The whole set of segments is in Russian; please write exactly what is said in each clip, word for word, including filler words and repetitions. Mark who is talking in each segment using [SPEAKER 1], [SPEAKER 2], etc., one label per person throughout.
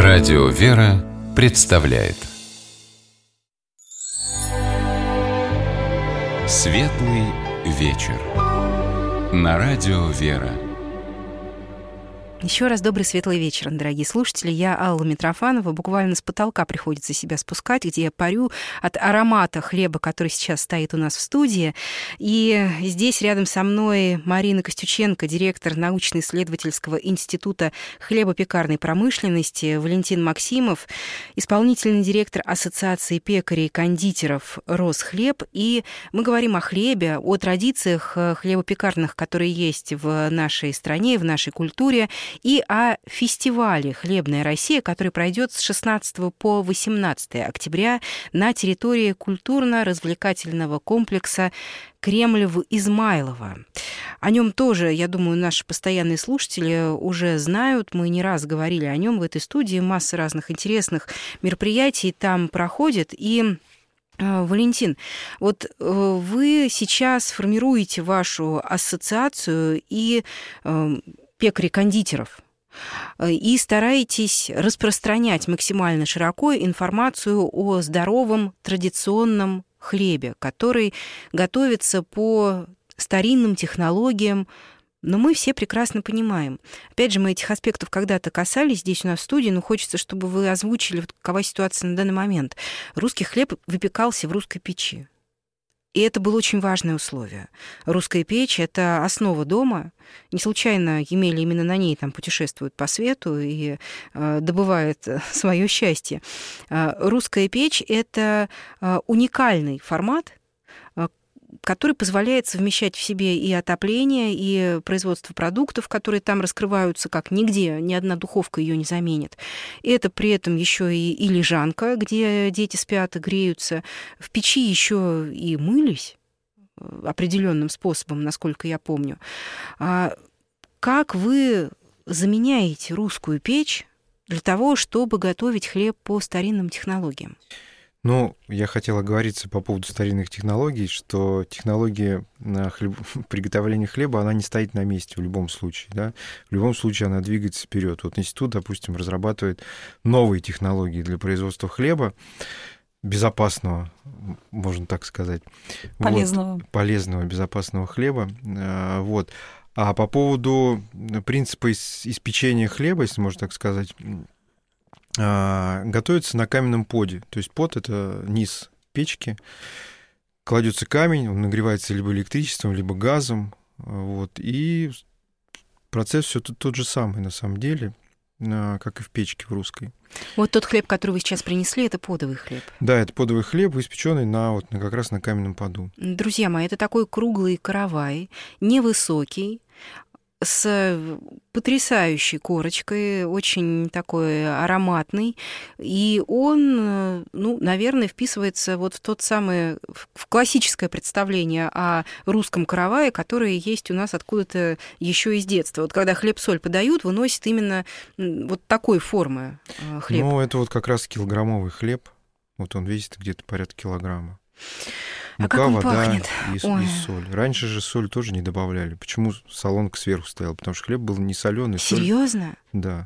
[SPEAKER 1] Радио «Вера» представляет Светлый вечер на Радио «Вера».
[SPEAKER 2] Еще раз добрый светлый вечер, дорогие слушатели. Я Алла Митрофанова. Буквально с потолка приходится себя спускать, где я парю от аромата хлеба, который сейчас стоит у нас в студии. И здесь рядом со мной Марина Костюченко, директор научно-исследовательского института хлебопекарной промышленности, Валентин Максимов, исполнительный директор Ассоциации пекарей и кондитеров «Росхлеб». И мы говорим о хлебе, о традициях хлебопекарных, которые есть в нашей стране, в нашей культуре, и о фестивале «Хлебная Россия», который пройдет с шестнадцатого по восемнадцатое октября на территории культурно-развлекательного комплекса «Кремль» в Измайлово. О нем тоже, я думаю, наши постоянные слушатели уже знают. Мы не раз говорили о нем в этой студии. Масса разных интересных мероприятий там проходит. И Валентин, вот вы сейчас формируете вашу ассоциацию и пекарей-кондитеров и стараетесь распространять максимально широко информацию о здоровом традиционном хлебе, который готовится по старинным технологиям. Но мы все прекрасно понимаем. Опять же, мы этих аспектов когда-то касались здесь у нас в студии, но хочется, чтобы вы озвучили, какова ситуация на данный момент. Русский хлеб выпекался в русской печи. И это было очень важное условие. Русская печь — это основа дома. Не случайно Емеля именно на ней там путешествует по свету и э, добывает свое счастье. Э, русская печь — это э, уникальный формат, э, который позволяет совмещать в себе и отопление, и производство продуктов, которые там раскрываются как нигде, ни одна духовка ее не заменит. И это при этом еще и, и лежанка, где дети спят и греются. В печи еще и мылись определенным способом, насколько я помню. А как вы заменяете русскую печь для того, чтобы готовить хлеб по старинным технологиям?
[SPEAKER 3] Ну, я хотел оговориться по поводу старинных технологий, что технология хлеб... приготовления хлеба, она не стоит на месте в любом случае, да? В любом случае она двигается вперед. Вот институт, допустим, разрабатывает новые технологии для производства хлеба, безопасного, можно так сказать.
[SPEAKER 4] Полезного.
[SPEAKER 3] Вот, полезного, безопасного хлеба. Вот. А по поводу принципа испечения хлеба, если можно так сказать, готовится на каменном поде. То есть под — это низ печки. Кладется камень, он нагревается либо электричеством, либо газом. Вот, и процесс все тот, тот же самый на самом деле, как и в печке в русской.
[SPEAKER 2] Вот тот хлеб, который вы сейчас принесли, это подовый хлеб.
[SPEAKER 3] Да, это подовый хлеб, испеченный на, вот, на, как раз на каменном поду.
[SPEAKER 2] Друзья мои, это такой круглый каравай, невысокий, с потрясающей корочкой, очень такой ароматный, и он, ну, наверное, вписывается вот в тот самый, в классическое представление о русском каравае, которое есть у нас откуда-то еще из детства. Вот когда хлеб-соль подают, выносят именно вот такой формы хлеб.
[SPEAKER 3] Ну, это вот как раз килограммовый хлеб, вот он весит где-то порядка килограмма.
[SPEAKER 2] А
[SPEAKER 3] Мука,
[SPEAKER 2] как он
[SPEAKER 3] вода
[SPEAKER 2] пахнет?
[SPEAKER 3] И, и соль. Раньше же соль тоже не добавляли. Почему солонка сверху стояла? Потому что хлеб был не соленый.
[SPEAKER 2] Серьезно?
[SPEAKER 3] Соль... Да.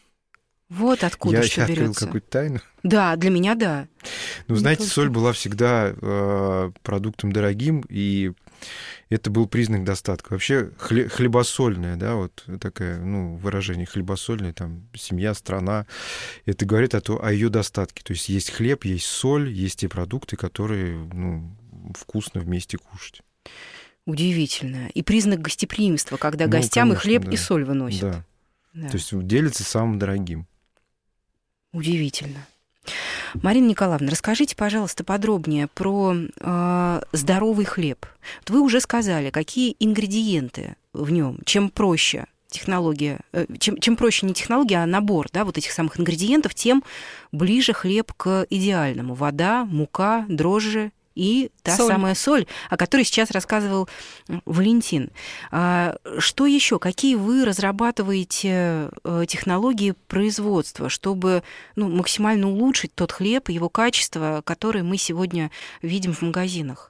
[SPEAKER 2] Вот откуда
[SPEAKER 3] я,
[SPEAKER 2] что
[SPEAKER 3] я
[SPEAKER 2] берется.
[SPEAKER 3] открыл какую-то тайну.
[SPEAKER 2] Да, для меня да.
[SPEAKER 3] Ну,
[SPEAKER 2] не
[SPEAKER 3] знаете,
[SPEAKER 2] только.
[SPEAKER 3] Соль была всегда э, продуктом дорогим, и это был признак достатка. Вообще хле- хлебосольная, да, вот такое, ну, выражение хлебосольное, там, семья, страна, это говорит о, то, о ее достатке. То есть есть хлеб, есть соль, есть те продукты, которые, ну, вкусно вместе кушать.
[SPEAKER 2] Удивительно. И признак гостеприимства, когда
[SPEAKER 3] ну,
[SPEAKER 2] гостям
[SPEAKER 3] конечно,
[SPEAKER 2] и хлеб,
[SPEAKER 3] да.
[SPEAKER 2] и соль выносят.
[SPEAKER 3] Да.
[SPEAKER 2] Да.
[SPEAKER 3] То есть делится самым дорогим.
[SPEAKER 2] Удивительно. Марина Николаевна, расскажите, пожалуйста, подробнее про э, здоровый хлеб. Вот вы уже сказали, какие ингредиенты в нем. Чем проще технология, э, чем, чем проще не технология, а набор, да, вот этих самых ингредиентов, тем ближе хлеб к идеальному. Вода, мука, дрожжи и та
[SPEAKER 4] соль.
[SPEAKER 2] самая соль, о которой сейчас рассказывал Валентин. А что еще? Какие вы разрабатываете технологии производства, чтобы, ну, максимально улучшить тот хлеб и его качество, которое мы сегодня видим в магазинах?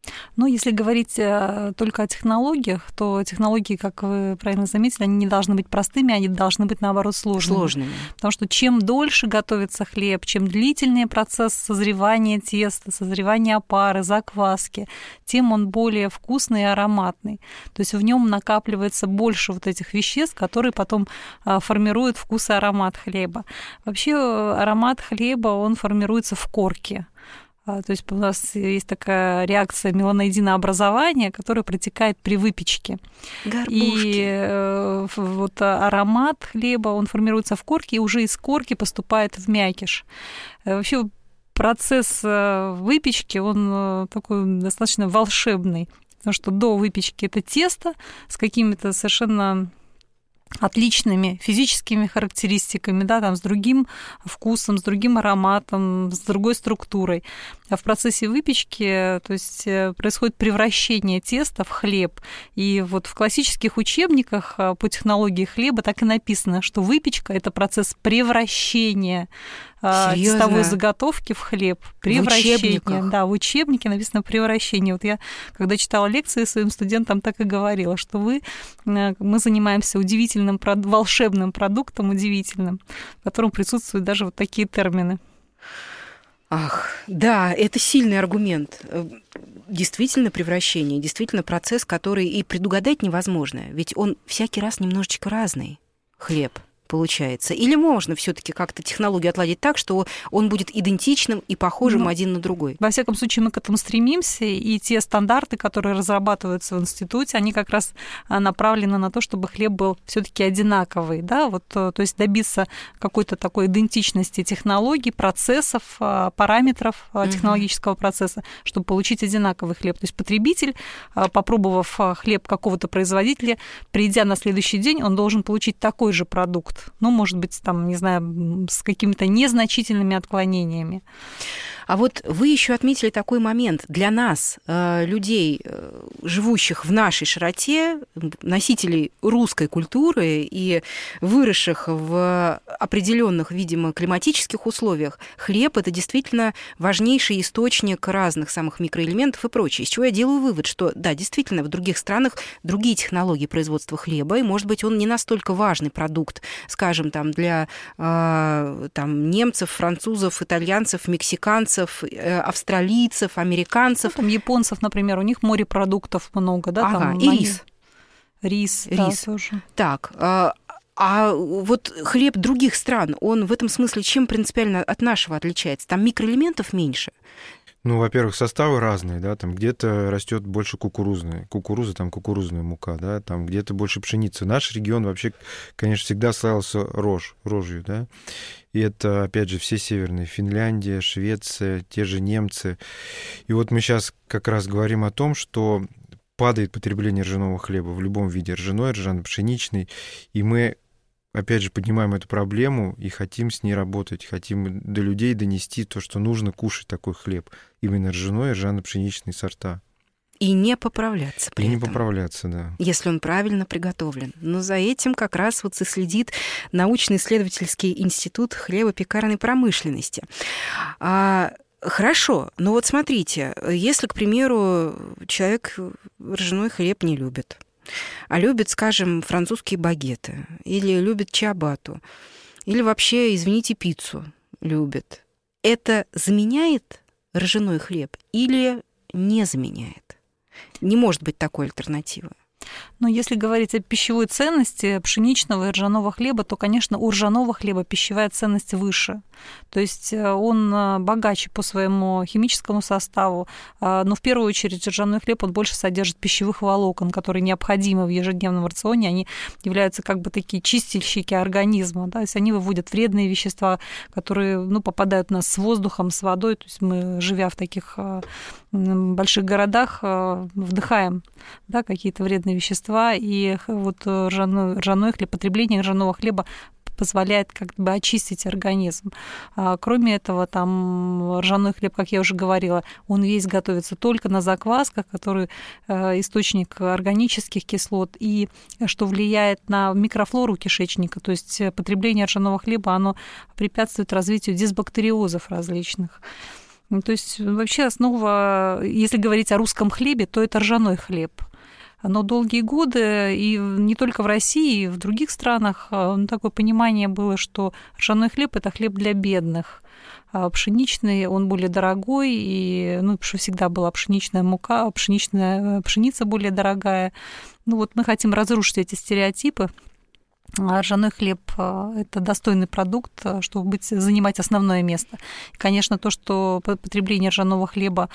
[SPEAKER 4] Но если говорить только о технологиях, то технологии, как вы правильно заметили, они не должны быть простыми, они должны быть, наоборот, сложными.
[SPEAKER 2] Сложными.
[SPEAKER 4] Потому что чем дольше готовится хлеб, чем длительнее процесс созревания теста, созревания опары, закваски, тем он более вкусный и ароматный. То есть в нем накапливается больше вот этих веществ, которые потом формируют вкус и аромат хлеба. Вообще аромат хлеба, он формируется в корке. То есть у нас есть такая реакция меланоидинообразования, которая протекает при выпечке.
[SPEAKER 2] Горбушки.
[SPEAKER 4] И вот аромат хлеба, он формируется в корке, и уже из корки поступает в мякиш. Вообще процесс выпечки, он такой достаточно волшебный, потому что до выпечки это тесто с какими-то совершенно отличными физическими характеристиками, да, там, с другим вкусом, с другим ароматом, с другой структурой. А в процессе выпечки, то есть, происходит превращение теста в хлеб. И вот в классических учебниках по технологии хлеба так и написано, что выпечка – это процесс превращения Серьезно? тестовой заготовки в хлеб. Превращение. В да, в учебнике написано превращение. Вот я, когда читала лекции своим студентам, так и говорила, что вы, мы занимаемся удивительным, волшебным продуктом, удивительным, в котором присутствуют даже вот такие термины.
[SPEAKER 2] Ах, да, это сильный аргумент. Действительно превращение, действительно процесс, который и предугадать невозможно, ведь он всякий раз немножечко разный, хлеб. Получается. Или можно все-таки как-то технологию отладить так, что он будет идентичным и похожим ну, один на другой?
[SPEAKER 4] Во всяком случае, мы к этому стремимся, и те стандарты, которые разрабатываются в институте, они как раз направлены на то, чтобы хлеб был все-таки одинаковый, да, вот, то есть добиться какой-то такой идентичности технологий, процессов, параметров mm-hmm. технологического процесса, чтобы получить одинаковый хлеб. То есть потребитель, попробовав хлеб какого-то производителя, придя на следующий день, он должен получить такой же продукт. Ну, может быть, там, не знаю, с какими-то незначительными отклонениями.
[SPEAKER 2] А вот вы еще отметили такой момент. Для нас, людей, живущих в нашей широте, носителей русской культуры и выросших в определенных, видимо, климатических условиях, хлеб – это действительно важнейший источник разных самых микроэлементов и прочее. Из чего я делаю вывод, что, да, действительно, в других странах другие технологии производства хлеба, и, может быть, он не настолько важный продукт, скажем, там, для там, немцев, французов, итальянцев, мексиканцев, австралийцев, американцев.
[SPEAKER 4] Ну, там японцев, например, у них морепродуктов много, да?
[SPEAKER 2] Ага,
[SPEAKER 4] там,
[SPEAKER 2] и рис.
[SPEAKER 4] Рис,
[SPEAKER 2] рис.
[SPEAKER 4] Да, тоже.
[SPEAKER 2] Так, а, а вот хлеб других стран, он в этом смысле чем принципиально от нашего отличается? Там микроэлементов меньше?
[SPEAKER 3] Ну, во-первых, составы разные, да, там где-то растет больше кукурузная, кукуруза, там кукурузная мука, да, там где-то больше пшеницы. Наш регион вообще, конечно, всегда славился рожь, рожью, да, и это, опять же, все северные, Финляндия, Швеция, те же немцы. И вот мы сейчас как раз говорим о том, что падает потребление ржаного хлеба в любом виде, ржаной, ржано-пшеничный, и мы опять же, поднимаем эту проблему и хотим с ней работать, хотим до людей донести то, что нужно кушать такой хлеб, именно ржаной и ржано-пшеничные сорта.
[SPEAKER 2] И не поправляться при
[SPEAKER 3] И
[SPEAKER 2] этом.
[SPEAKER 3] не поправляться, да.
[SPEAKER 2] Если он правильно приготовлен. Но за этим как раз вот и следит научно-исследовательский институт хлебопекарной промышленности. А, хорошо, но вот смотрите, если, к примеру, человек ржаной хлеб не любит, а любит, скажем, французские багеты, или любит чиабатту, или вообще, извините, пиццу любит. Это заменяет ржаной хлеб или не заменяет? Не может быть такой альтернативы.
[SPEAKER 4] Но если говорить о пищевой ценности пшеничного и ржаного хлеба, то, конечно, у ржаного хлеба пищевая ценность выше. То есть он богаче по своему химическому составу, но в первую очередь ржаной хлеб, он больше содержит пищевых волокон, которые необходимы в ежедневном рационе. Они являются как бы такие чистильщики организма, да? То есть они выводят вредные вещества, которые, ну, попадают у нас с воздухом, с водой. То есть мы, живя в таких больших городах, вдыхаем, да, какие-то вредные вещества, и вот ржаной, ржаной хлеб, потребление ржаного хлеба позволяет как бы очистить организм. А кроме этого, там ржаной хлеб, как я уже говорила, он весь готовится только на заквасках, который источник органических кислот, и что влияет на микрофлору кишечника, то есть потребление ржаного хлеба, оно препятствует развитию дисбактериозов различных. То есть вообще основа, если говорить о русском хлебе, то это ржаной хлеб. Но долгие годы, и не только в России, и в других странах, такое понимание было, что ржаной хлеб – это хлеб для бедных. А пшеничный, он более дорогой, и, ну, потому что всегда была пшеничная мука, пшеничная, пшеница более дорогая. Ну вот мы хотим разрушить эти стереотипы. Ржаной хлеб – это достойный продукт, чтобы быть, занимать основное место. И, конечно, то, что потребление ржаного хлеба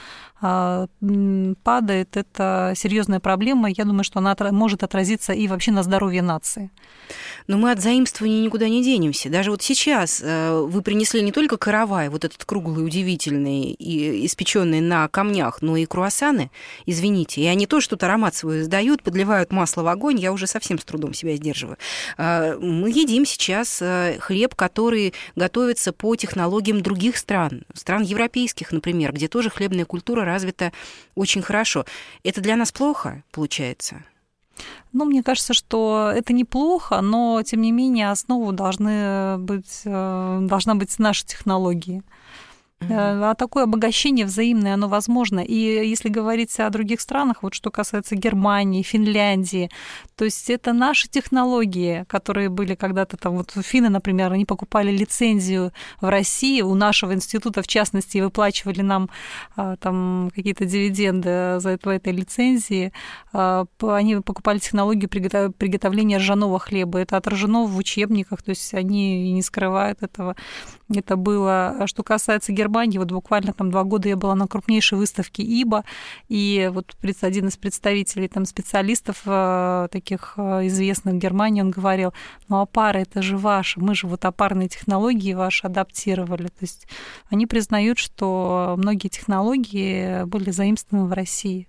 [SPEAKER 4] падает, это серьезная проблема. Я думаю, что она может отразиться и вообще на здоровье нации.
[SPEAKER 2] Но мы от заимствования никуда не денемся. Даже вот сейчас вы принесли не только каравай, вот этот круглый, удивительный, и испеченный на камнях, но и круассаны, извините. И они тоже тут аромат свой издают, подливают масло в огонь, я уже совсем с трудом себя сдерживаю. Мы едим сейчас хлеб, который готовится по технологиям других стран, стран европейских, например, где тоже хлебная культура развита очень хорошо. Это для нас плохо, получается?
[SPEAKER 4] Ну, мне кажется, что это неплохо, но, тем не менее, основу должны быть, должна быть наши технологии. Mm-hmm. А такое обогащение взаимное, оно возможно. И если говорить о других странах, вот что касается Германии, Финляндии, то есть это наши технологии, которые были когда-то там, вот финны, например, они покупали лицензию в России у нашего института, в частности, и выплачивали нам там какие-то дивиденды за это, этой лицензии. Они покупали технологию приготовления ржаного хлеба. Это отражено в учебниках, то есть они и не скрывают этого. Это было. Что касается Германии, вот буквально там два года я была на крупнейшей выставке ИБА, и вот один из представителей, там, специалистов таких известных в Германии, он говорил, ну, опара, это же ваши, мы же вот опарные технологии ваши адаптировали. То есть они признают, что многие технологии были заимствованы в России.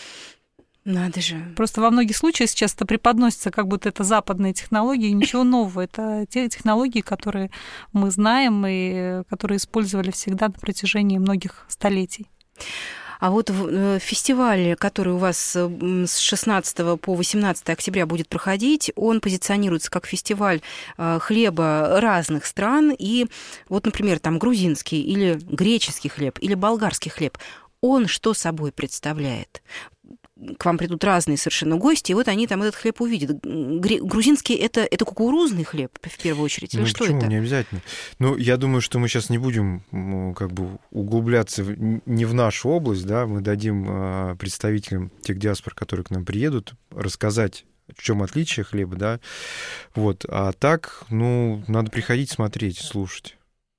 [SPEAKER 2] Надо же.
[SPEAKER 4] Просто во многих случаях сейчас это преподносится, как будто это западные технологии, ничего нового. Это те технологии, которые мы знаем и которые использовали всегда на протяжении многих столетий.
[SPEAKER 2] А вот фестиваль, который у вас с шестнадцатого по восемнадцатое октября будет проходить, он позиционируется как фестиваль хлеба разных стран. И вот, например, там грузинский или греческий хлеб, или болгарский хлеб. Он что собой представляет? К вам придут разные совершенно гости, и вот они там этот хлеб увидят. Грузинский это, это кукурузный хлеб, в первую очередь, или
[SPEAKER 3] ну,
[SPEAKER 2] что
[SPEAKER 3] почему?
[SPEAKER 2] Это?
[SPEAKER 3] Не обязательно. Ну, я думаю, что мы сейчас не будем ну, как бы углубляться в, не в нашу область, да, мы дадим а, представителям тех диаспор, которые к нам приедут, рассказать, в чем отличие хлеба, да, вот. А так, ну, надо приходить, смотреть, слушать.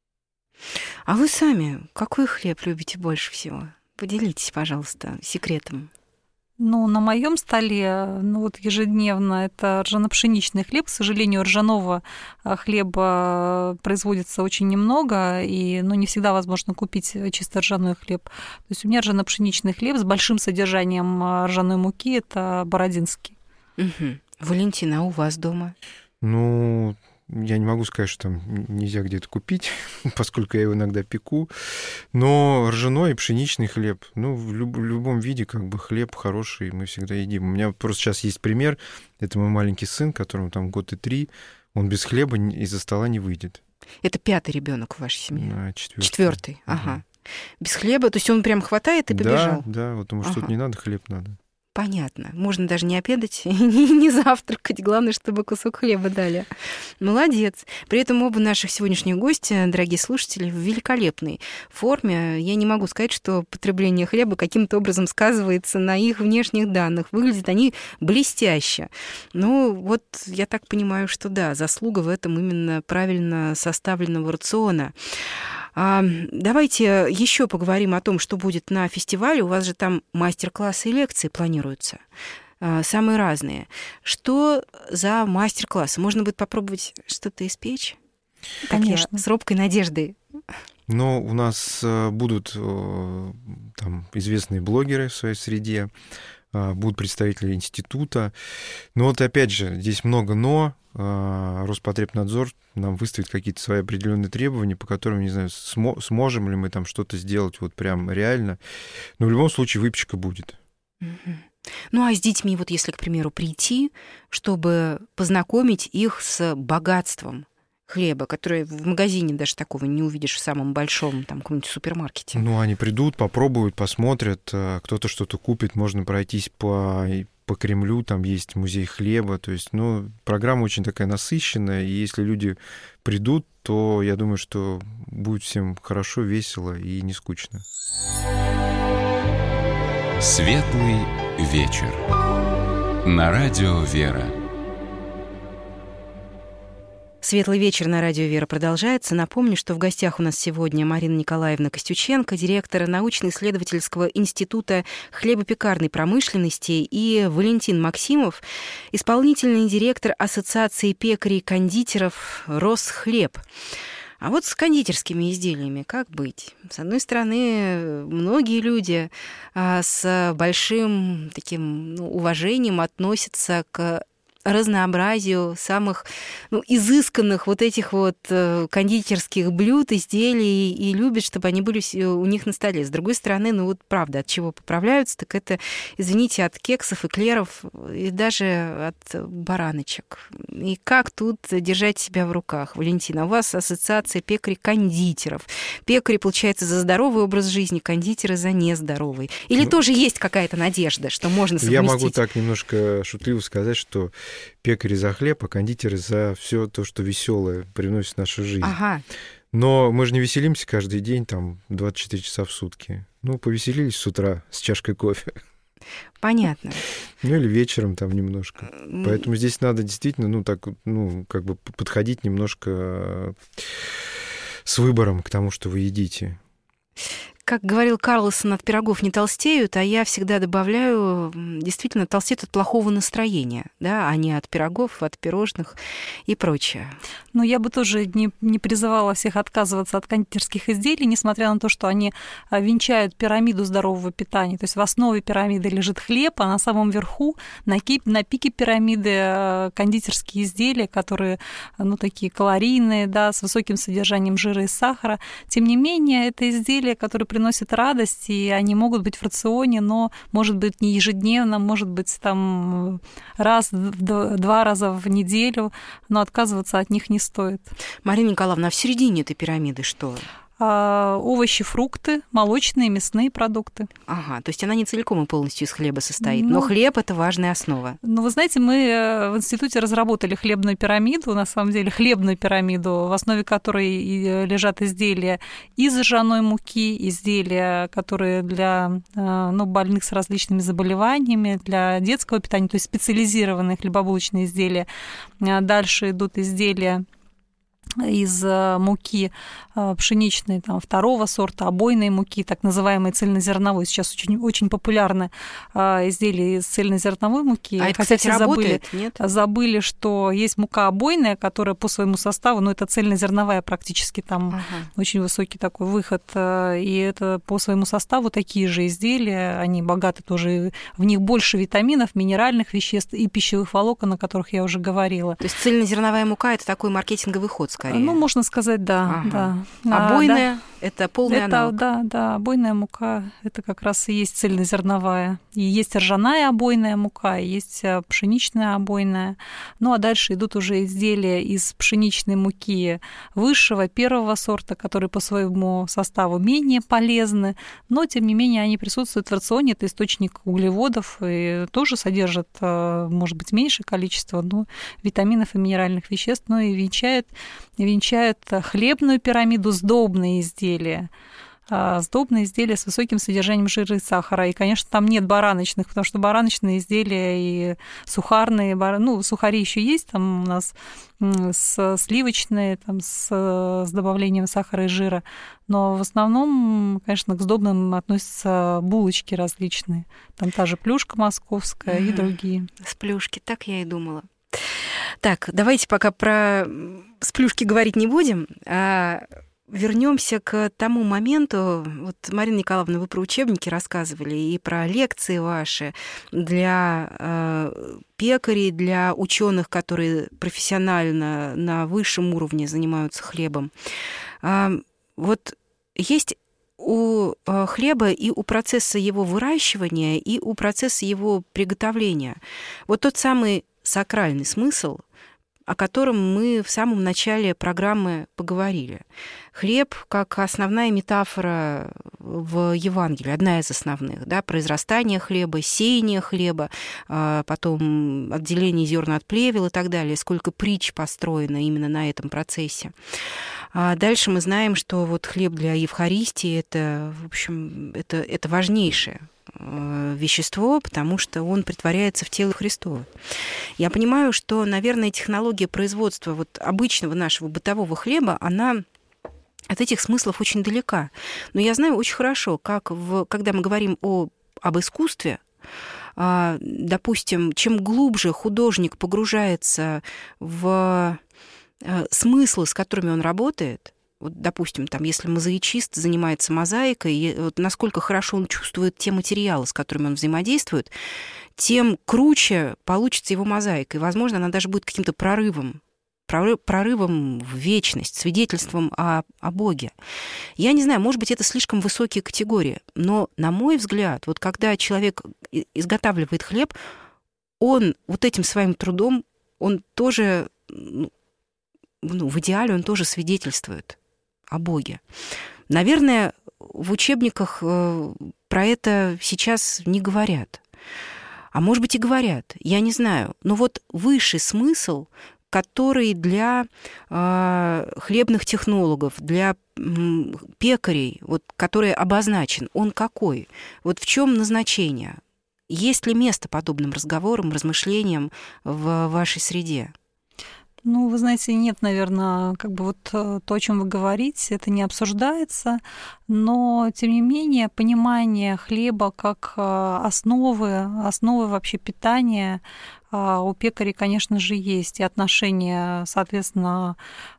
[SPEAKER 2] А вы сами какой хлеб любите больше всего? Поделитесь, пожалуйста, секретом.
[SPEAKER 4] Ну, на моем столе, ну вот ежедневно, это ржано-пшеничный хлеб. К сожалению, ржаного хлеба производится очень немного, и ну, не всегда возможно купить чисто ржаной хлеб. То есть у меня ржано-пшеничный хлеб с большим содержанием ржаной муки, это бородинский.
[SPEAKER 2] Угу. Валентина, а у вас дома?
[SPEAKER 3] Ну, я не могу сказать, что там нельзя где-то купить, поскольку я его иногда пеку. Но ржаной и пшеничный хлеб, ну, в, люб- в любом виде, как бы хлеб хороший, мы всегда едим. У меня просто сейчас есть пример. Это мой маленький сын, которому там год и три. Он без хлеба из-за стола не выйдет.
[SPEAKER 2] Это пятый ребенок в вашей семье?
[SPEAKER 3] Да, четвертый.
[SPEAKER 2] Четвертый, ага. Угу. Без хлеба, то есть он прям хватает и побежал?
[SPEAKER 3] Да, да, вот ему ага. что-то не надо, хлеб надо.
[SPEAKER 2] Понятно. Можно даже не обедать, не завтракать. Главное, чтобы кусок хлеба дали. Молодец. При этом оба наших сегодняшних гостя, дорогие слушатели, в великолепной форме. Я не могу сказать, что потребление хлеба каким-то образом сказывается на их внешних данных. Выглядят они блестяще. Ну, вот я так понимаю, что да, заслуга в этом именно правильно составленного рациона. А, давайте еще поговорим о том, что будет на фестивале. У вас же там мастер-классы и лекции планируются, а, самые разные. Что за мастер-классы? Можно будет попробовать что-то испечь?
[SPEAKER 4] Конечно.
[SPEAKER 2] Так я с робкой надеждой.
[SPEAKER 3] Но у нас будут там известные блогеры в своей среде, будут представители института. Но вот опять же, здесь много «но». Роспотребнадзор нам выставит какие-то свои определенные требования, по которым, не знаю, смо- сможем ли мы там что-то сделать вот прям реально. Но в любом случае выпечка будет.
[SPEAKER 2] Mm-hmm. Ну а с детьми, вот если, к примеру, прийти, чтобы познакомить их с богатством хлеба, которые в магазине даже такого не увидишь в самом большом там каком-нибудь супермаркете?
[SPEAKER 3] Ну, они придут, попробуют, посмотрят, кто-то что-то купит, можно пройтись по, по Кремлю, там есть музей хлеба, то есть, ну, программа очень такая насыщенная, и если люди придут, то я думаю, что будет всем хорошо, весело и не скучно.
[SPEAKER 1] Светлый вечер. На радио «Вера».
[SPEAKER 2] Светлый вечер на радио «Вера» продолжается. Напомню, что в гостях у нас сегодня Марина Николаевна Костюченко, директор научно-исследовательского института хлебопекарной промышленности, и Валентин Максимов, исполнительный директор Ассоциации пекарей-кондитеров «Росхлеб». А вот с кондитерскими изделиями как быть? С одной стороны, многие люди с большим таким ну, уважением относятся к разнообразию самых ну, изысканных вот этих вот кондитерских блюд, изделий, и любят, чтобы они были у них на столе. С другой стороны, ну вот правда, от чего поправляются, так это, извините, от кексов, эклеров и даже от бараночек. И как тут держать себя в руках? Валентина, у вас ассоциация пекарей-кондитеров. Пекари, получается, за здоровый образ жизни, кондитеры за нездоровый. Или ну, тоже есть какая-то надежда, что можно совместить?
[SPEAKER 3] Я могу так немножко шутливо сказать, что пекари за хлеб, а кондитеры за все то, что веселое приносит в нашу жизнь.
[SPEAKER 2] Ага.
[SPEAKER 3] Но мы же не веселимся каждый день, там, двадцать четыре часа в сутки. Ну, повеселились с утра с чашкой кофе.
[SPEAKER 2] Понятно.
[SPEAKER 3] Ну, или вечером там немножко. Поэтому здесь надо действительно, ну, так, ну, как бы подходить немножко с выбором к тому, что вы едите.
[SPEAKER 2] Как говорил Карлсон, от пирогов не толстеют, а я всегда добавляю, действительно, толстеют от плохого настроения, да, а не от пирогов, от пирожных и прочее.
[SPEAKER 4] Ну, я бы тоже не, не призывала всех отказываться от кондитерских изделий, несмотря на то, что они венчают пирамиду здорового питания. То есть в основе пирамиды лежит хлеб, а на самом верху, на, кип, на пике пирамиды кондитерские изделия, которые, ну, такие калорийные, да, с высоким содержанием жира и сахара. Тем не менее, это изделия, которые приносят радость, и они могут быть в рационе, но, может быть, не ежедневно, может быть, там раз, два раза в неделю, но отказываться от них не стоит.
[SPEAKER 2] Марина Николаевна, а в середине этой пирамиды что?
[SPEAKER 4] Овощи, фрукты, молочные, мясные продукты.
[SPEAKER 2] Ага, то есть она не целиком и полностью из хлеба состоит,
[SPEAKER 4] ну,
[SPEAKER 2] но хлеб – это важная основа.
[SPEAKER 4] Ну, вы знаете, мы в институте разработали хлебную пирамиду, на самом деле хлебную пирамиду, в основе которой лежат изделия из ржаной муки, изделия, которые для ну, больных с различными заболеваниями, для детского питания, то есть специализированные хлебобулочные изделия. Дальше идут изделия из муки пшеничной там, второго сорта, обойной муки, так называемой цельнозерновой. Сейчас очень, очень популярны изделия из цельнозерновой муки.
[SPEAKER 2] А это, кстати, работает, забыли, нет?
[SPEAKER 4] Забыли, что есть мука обойная, которая по своему составу, ну, это цельнозерновая практически, там ага. очень высокий такой выход, и это по своему составу такие же изделия, они богаты тоже, в них больше витаминов, минеральных веществ и пищевых волокон, о которых я уже говорила.
[SPEAKER 2] То есть цельнозерновая мука – это такой маркетинговый ход, скорее?
[SPEAKER 4] Ну, можно сказать, да.
[SPEAKER 2] Ага.
[SPEAKER 4] да.
[SPEAKER 2] Обойная
[SPEAKER 4] да.
[SPEAKER 2] – это полный
[SPEAKER 4] это,
[SPEAKER 2] аналог?
[SPEAKER 4] Да, да, обойная мука – это как раз и есть цельнозерновая. И есть ржаная обойная мука, и есть пшеничная обойная. Ну, а дальше идут уже изделия из пшеничной муки высшего, первого сорта, которые по своему составу менее полезны, но, тем не менее, они присутствуют в рационе. Это источник углеводов и тоже содержат, может быть, меньшее количество ну, витаминов и минеральных веществ, но и венчает, венчает хлебную пирамиду сдобные изделия. Сдобные изделия с высоким содержанием жира и сахара. И, конечно, там нет бараночных, потому что бараночные изделия и сухарные, ну, сухари еще есть там у нас с сливочные, там, с, с добавлением сахара и жира. Но в основном, конечно, к сдобным относятся булочки различные. Там та же плюшка московская mm-hmm. и другие.
[SPEAKER 2] С плюшки, так я и думала. Так, давайте пока про сплюшки говорить не будем, а вернемся к тому моменту. Вот, Марина Николаевна, вы про учебники рассказывали и про лекции ваши для э, пекарей, для ученых, которые профессионально на высшем уровне занимаются хлебом. А, вот есть у хлеба и у процесса его выращивания, и у процесса его приготовления вот тот самый сакральный смысл, о котором мы в самом начале программы поговорили. Хлеб как основная метафора в Евангелии, одна из основных, да, произрастание хлеба, сеяние хлеба, потом отделение зерна от плевел и так далее, сколько притч построено именно на этом процессе. А дальше мы знаем, что вот хлеб для Евхаристии это, в общем, это, это важнейшее вещество, потому что он претворяется в тело Христово. Я понимаю, что, наверное, технология производства вот обычного нашего бытового хлеба, она от этих смыслов очень далека. Но я знаю очень хорошо, как в, когда мы говорим о, об искусстве, допустим, чем глубже художник погружается в смыслы, с которыми он работает, вот, допустим, там, если мозаичист занимается мозаикой, вот, насколько хорошо он чувствует те материалы, с которыми он взаимодействует, тем круче получится его мозаика. И, возможно, она даже будет каким-то прорывом, прорывом в вечность, свидетельством о, о Боге. Я не знаю, может быть, это слишком высокие категории, но, на мой взгляд, вот когда человек изготавливает хлеб, он вот этим своим трудом, он тоже, ну, в идеале он тоже свидетельствует о Боге. Наверное, в учебниках про это сейчас не говорят. А может быть, и говорят, я не знаю. Но вот высший смысл, который для э, хлебных технологов, для м, пекарей, вот, который обозначен, он какой? Вот в чем назначение? Есть ли место подобным разговорам, размышлениям в вашей среде?
[SPEAKER 4] Ну, вы знаете, нет, наверное, как бы вот то, о чем вы говорите, это не обсуждается, но, тем не менее, понимание хлеба как основы, основы вообще питания у пекарей, конечно же, есть, и отношение, соответственно,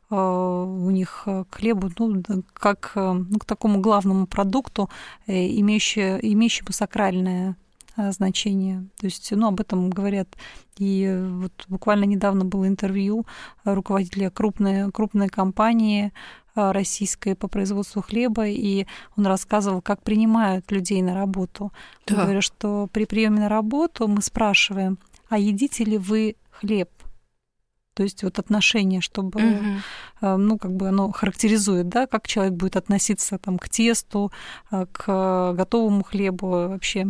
[SPEAKER 4] у них к хлебу, ну, как ну, к такому главному продукту, имеющему, имеющему сакральное значение. То есть, ну, об этом говорят. И вот буквально недавно было интервью руководителя крупной, крупной компании российской по производству хлеба, и он рассказывал, как принимают людей на работу. Да. Он говорит, что при приеме на работу мы спрашиваем, а едите ли вы хлеб? То есть вот отношение, чтобы, угу. ну, как бы оно характеризует, да, как человек будет относиться там, к тесту, к готовому хлебу вообще,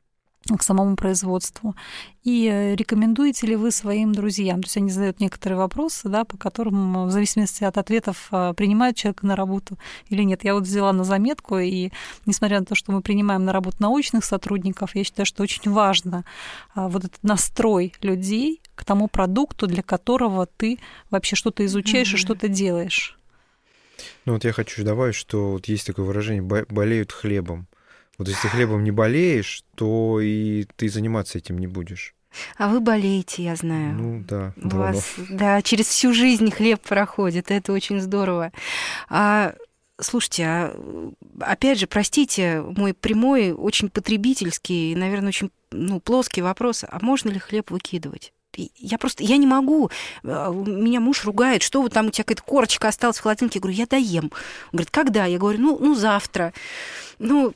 [SPEAKER 4] к самому производству. И рекомендуете ли вы своим друзьям? То есть они задают некоторые вопросы, да, по которым в зависимости от ответов принимают человека на работу или нет. Я вот взяла на заметку, и несмотря на то, что мы принимаем на работу научных сотрудников, я считаю, что очень важно вот этот настрой людей к тому продукту, для которого ты вообще что-то изучаешь mm-hmm. и что-то делаешь.
[SPEAKER 3] Ну вот я хочу добавить, что вот есть такое выражение «болеют хлебом». Вот если хлебом не болеешь, то и ты заниматься этим не будешь.
[SPEAKER 2] А вы болеете, я знаю.
[SPEAKER 3] Ну да.
[SPEAKER 2] У вас, да, через всю жизнь хлеб проходит, это очень здорово. А, слушайте, а, опять же, простите, мой прямой, очень потребительский, наверное, очень ну, плоский вопрос, а можно ли хлеб выкидывать? Я просто, я не могу. Меня муж ругает, что вот там у тебя какая-то корочка осталась в холодильнике. Я говорю, я доем. Он говорит, когда? Я говорю, ну, ну завтра. Ну,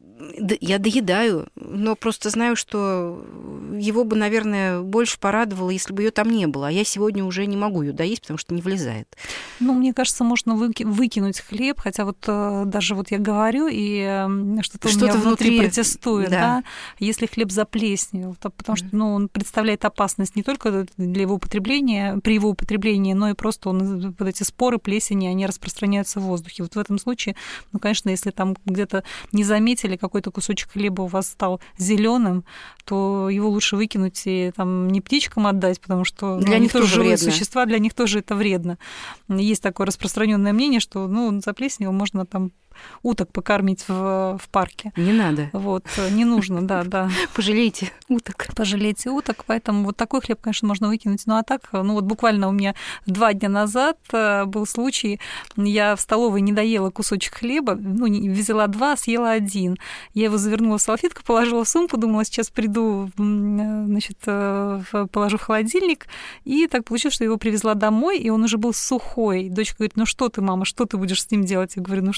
[SPEAKER 2] я доедаю, но просто знаю, что его бы, наверное, больше порадовало, если бы ее там не было. А я сегодня уже не могу ее доесть, потому что не влезает.
[SPEAKER 4] Ну, мне кажется, можно выкинуть хлеб, хотя вот даже вот я говорю, и что-то, что-то у меня внутри, внутри протестует, да. да, если хлеб заплесневел, потому что ну, он представляет опасность не только для его употребления, при его употреблении, но и просто он, вот эти споры плесени, они распространяются в воздухе. Вот в этом случае, ну, конечно, если там где-то не заметили, какой-то кусочек хлеба у вас стал зеленым, то его лучше выкинуть и там не птичкам отдать, потому что
[SPEAKER 2] для ну, них тоже живые
[SPEAKER 4] вредно. Существа, для них тоже это вредно. Есть такое распространенное мнение, что ну, заплесневел можно там уток покормить в, в парке.
[SPEAKER 2] Не надо.
[SPEAKER 4] Вот, не нужно, да, да.
[SPEAKER 2] Пожалейте уток.
[SPEAKER 4] Пожалейте уток, поэтому вот такой хлеб, конечно, можно выкинуть. Ну, а так, ну, вот буквально у меня два дня назад был случай, я в столовой не доела кусочек хлеба, ну, взяла два, съела один. Я его завернула в салфетку, положила в сумку, думала, сейчас приду, значит, положу в холодильник, и так получилось, что я его привезла домой, и он уже был сухой. Дочка говорит, ну, что ты, мама, что ты будешь с ним делать? Я говорю, ну, что, он же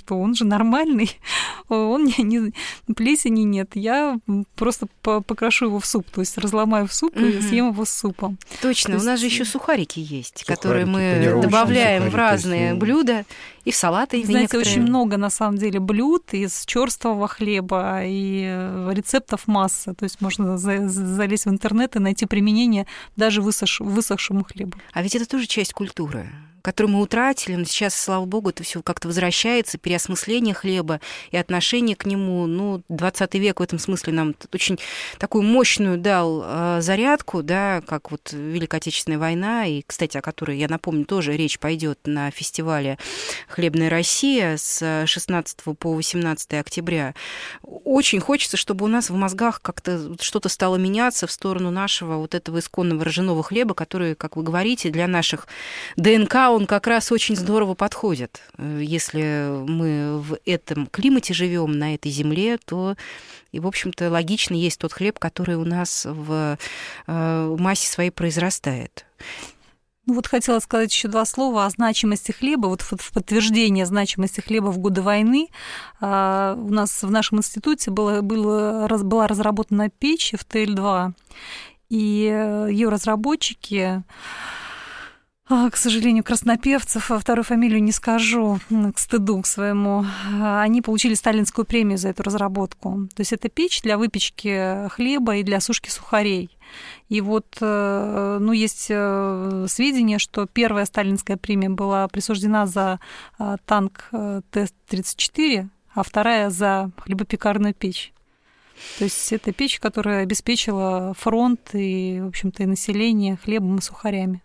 [SPEAKER 4] нормальный, он не, не плесени нет. Я просто покрошу его в суп, то есть разломаю в суп угу. и съем его с супом.
[SPEAKER 2] Точно,
[SPEAKER 4] то
[SPEAKER 2] у нас
[SPEAKER 4] есть...
[SPEAKER 2] же еще сухарики есть,
[SPEAKER 3] сухарики,
[SPEAKER 2] которые мы добавляем
[SPEAKER 3] сухарики,
[SPEAKER 2] в разные
[SPEAKER 3] есть,
[SPEAKER 2] блюда и в салаты.
[SPEAKER 4] Знаете,
[SPEAKER 2] некоторые...
[SPEAKER 4] очень много на самом деле блюд из черствого хлеба и рецептов масса. То есть можно за- залезть в интернет и найти применение даже высох- высохшему хлебу.
[SPEAKER 2] А ведь это тоже часть культуры, которую мы утратили, но сейчас, слава богу, это все как-то возвращается, переосмысление хлеба и отношение к нему. Ну, двадцатый век в этом смысле нам очень такую мощную дал э, зарядку, да, как вот Великая Отечественная война, и, кстати, о которой, я напомню, тоже речь пойдет на фестивале «Хлебная Россия» с шестнадцатого по восемнадцатое октября. Очень хочется, чтобы у нас в мозгах как-то что-то стало меняться в сторону нашего вот этого исконного ржаного хлеба, который, как вы говорите, для наших ДНК он как раз очень здорово подходит. Если мы в этом климате живем, на этой земле, то и, в общем-то, логично есть тот хлеб, который у нас в массе своей произрастает.
[SPEAKER 4] Ну вот хотела сказать еще два слова о значимости хлеба. Вот в подтверждение значимости хлеба в годы войны у нас в нашем институте было, было, была разработана печь эф тэ эль два, и ее разработчики... К сожалению, Краснопевцев, вторую фамилию не скажу, к стыду к своему, они получили сталинскую премию за эту разработку. То есть это печь для выпечки хлеба и для сушки сухарей. И вот, ну, есть сведения, что первая сталинская премия была присуждена за танк Т тридцать четыре, а вторая за хлебопекарную печь. То есть это печь, которая обеспечила фронт и, в общем-то, и население хлебом и сухарями.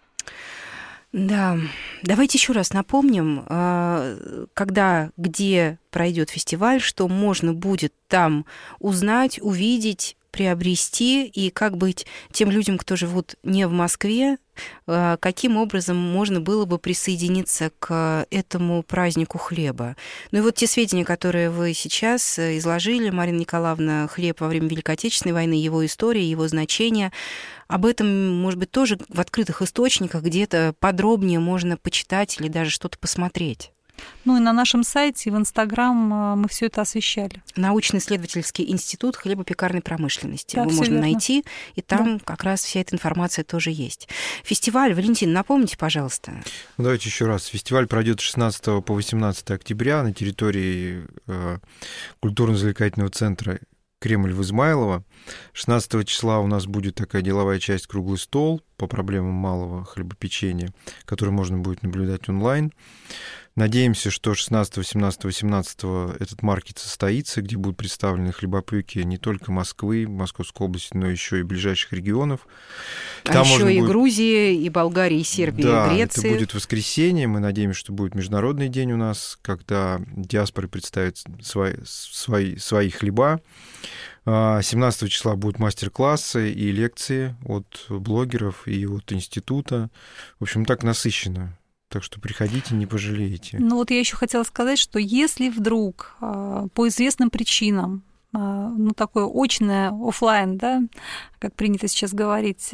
[SPEAKER 2] Да, давайте еще раз напомним, когда, где пройдет фестиваль, что можно будет там узнать, увидеть, приобрести, и как быть тем людям, кто живут не в Москве, каким образом можно было бы присоединиться к этому празднику хлеба. Ну и вот те сведения, которые вы сейчас изложили, Марина Николаевна, хлеб во время Великой Отечественной войны, его история, его значение, об этом, может быть, тоже в открытых источниках где-то подробнее можно почитать или даже что-то посмотреть.
[SPEAKER 4] Ну и на нашем сайте, и в Инстаграм мы все это освещали.
[SPEAKER 2] Научно-исследовательский институт хлебопекарной промышленности.
[SPEAKER 4] Да,
[SPEAKER 2] Его можно
[SPEAKER 4] верно.
[SPEAKER 2] найти, и там
[SPEAKER 4] да.
[SPEAKER 2] как раз вся эта информация тоже есть. Фестиваль, Валентин, напомните, пожалуйста.
[SPEAKER 3] Ну, давайте еще раз. Фестиваль пройдет с шестнадцатого по восемнадцатое октября на территории э, культурно-развлекательного центра Кремль в Измайлово. шестнадцатого числа у нас будет такая деловая часть «Круглый стол» по проблемам малого хлебопечения, который можно будет наблюдать онлайн. Надеемся, что шестнадцатого, семнадцатого, восемнадцатого этот маркет состоится, где будут представлены хлебопеки не только Москвы, Московской области, но еще и ближайших регионов.
[SPEAKER 2] А
[SPEAKER 3] Там
[SPEAKER 2] еще и
[SPEAKER 3] будет...
[SPEAKER 2] Грузии, и Болгарии, и Сербии,
[SPEAKER 3] да,
[SPEAKER 2] и Греции.
[SPEAKER 3] Это будет воскресенье. Мы надеемся, что будет международный день у нас, когда диаспоры представят свои, свои, свои хлеба. семнадцатого числа будут мастер-классы и лекции от блогеров и от института. В общем, так насыщенно. Так что приходите, не пожалеете.
[SPEAKER 4] Ну вот я еще хотела сказать, что если вдруг по известным причинам, ну такое очное, офлайн, да, как принято сейчас говорить,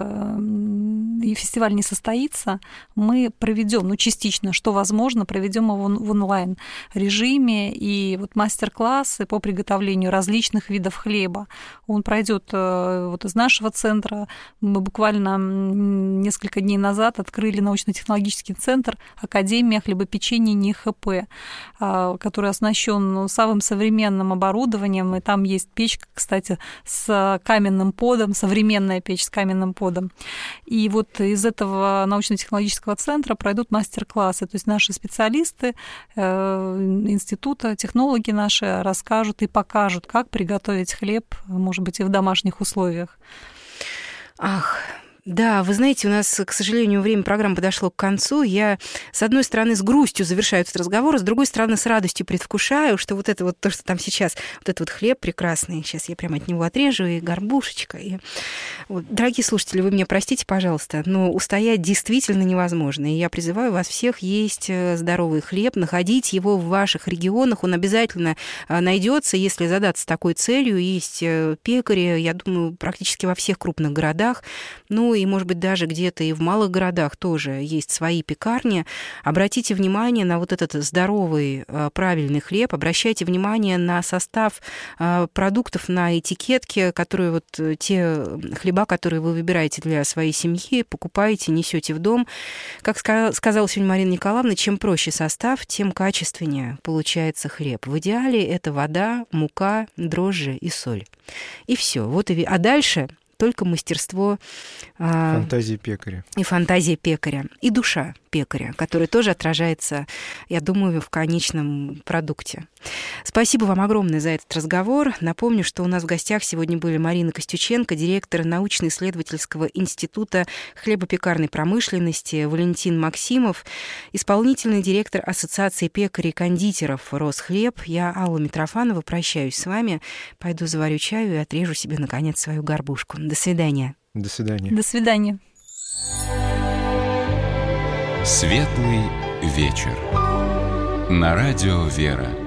[SPEAKER 4] и фестиваль не состоится, мы проведем, ну частично, что возможно, проведем его в онлайн-режиме, и вот мастер-классы по приготовлению различных видов хлеба. Он пройдет вот из нашего центра. Мы буквально несколько дней назад открыли научно-технологический центр Академия хлебопечения НИХП, который оснащен самым современным оборудованием, и там есть печка, кстати, с каменным подом, современная печь с каменным подом. И вот из этого научно-технологического центра пройдут мастер-классы. То есть наши специалисты э, института, технологи наши расскажут и покажут, как приготовить хлеб, может быть, и в домашних условиях.
[SPEAKER 2] Ах, да, вы знаете, у нас, к сожалению, время программы подошло к концу. Я, с одной стороны, с грустью завершаю этот разговор, а с другой стороны, с радостью предвкушаю, что вот это вот то, что там сейчас, вот этот вот хлеб прекрасный, сейчас я прямо от него отрежу, и горбушечка. И... Вот. Дорогие слушатели, вы меня простите, пожалуйста, но устоять действительно невозможно. И я призываю вас всех есть здоровый хлеб, находить его в ваших регионах. Он обязательно найдется, если задаться такой целью. Есть пекари, я думаю, практически во всех крупных городах. Ну, и, может быть, даже где-то и в малых городах тоже есть свои пекарни, обратите внимание на вот этот здоровый, правильный хлеб, обращайте внимание на состав продуктов на этикетке, которые вот те хлеба, которые вы выбираете для своей семьи, покупаете, несете в дом. Как сказала сегодня Марина Николаевна, чем проще состав, тем качественнее получается хлеб. В идеале это вода, мука, дрожжи и соль. И все. Вот и... А дальше только мастерство...
[SPEAKER 3] Фантазии пекаря.
[SPEAKER 2] И фантазия пекаря. И душа пекаря, которая тоже отражается, я думаю, в конечном продукте. Спасибо вам огромное за этот разговор. Напомню, что у нас в гостях сегодня были Марина Костюченко, директор научно-исследовательского института хлебопекарной промышленности, Валентин Максимов, исполнительный директор Ассоциации пекарей и кондитеров «Росхлеб». Я, Алла Митрофанова, прощаюсь с вами. Пойду заварю чаю и отрежу себе, наконец, свою горбушку. До свидания.
[SPEAKER 3] До свидания.
[SPEAKER 4] До свидания.
[SPEAKER 1] Светлый вечер. На радио «Вера».